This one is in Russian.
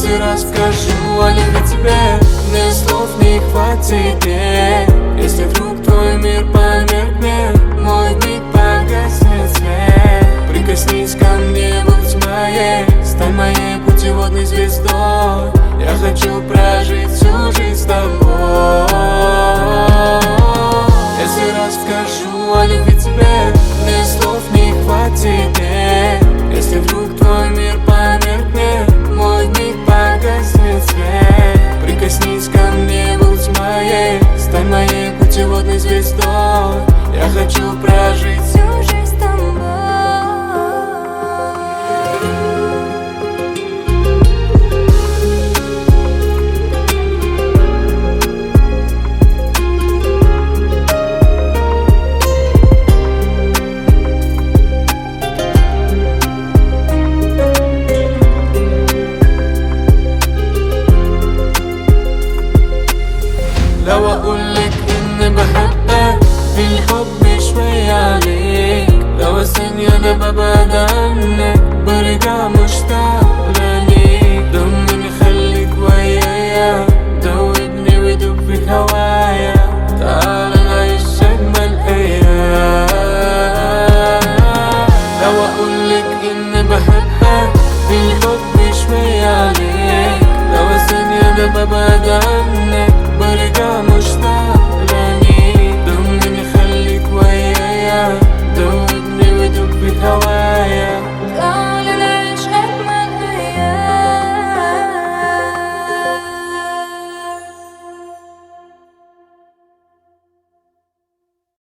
вкратце расскажу о любви тебе. Мне слов не хватит, если вдруг твой мир померкнет, мой миг погаснет свет. Прикоснись ко мне, будь моей, стань моей путеводной звездой. Я хочу прожить всю жизнь с тобой.